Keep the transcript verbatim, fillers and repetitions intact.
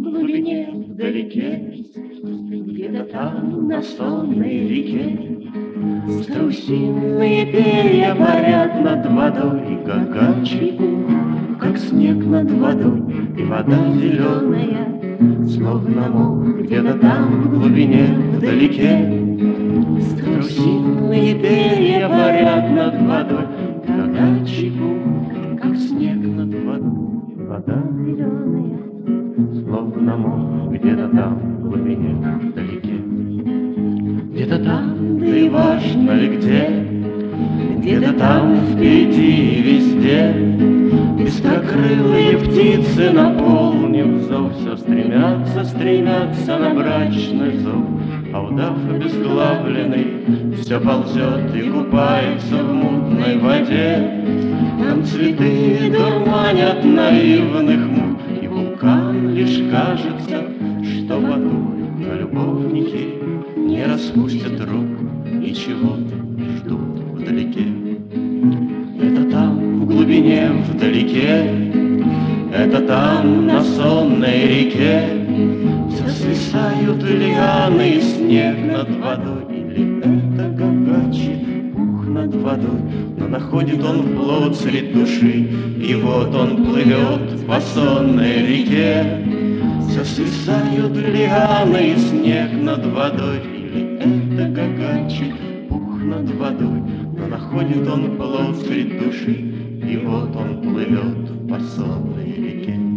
глубине, вдалеке, где-то там, на сонной реке, страусиные перья парят над водой, как гачи, как снег над водой, и вода зеленая, словно мох, где-то там, в глубине, вдалеке. Страусиные перья парят над водой, как гачи, как снег над водой, и вода зеленая, словно мох, где-то там, в глубине, вдалеке. Где-то там, да и важно ли где, где-то там впереди и везде, быстрокрылые птицы, наполнив зов, все стремятся, стремятся на брачный зов. А удав обезглавленный все ползет и купается в мутной воде. Там цветы дурманят наивных мук, и вулкан лишь кажется, что водой, но любовники не распустят рук и чего-то ждут вдалеке. Это там, в глубине, вдалеке, это там, на сонной реке, все свисают лианы и снег над водой. Или это гагачи, пух над водой, но находит он плод средь души, и вот он плывет по сонной реке. Все свисают лианы и снег над водой. Или это гагачи, пух над водой, но находит он плод средь души, и вот он плывет по сонной реке.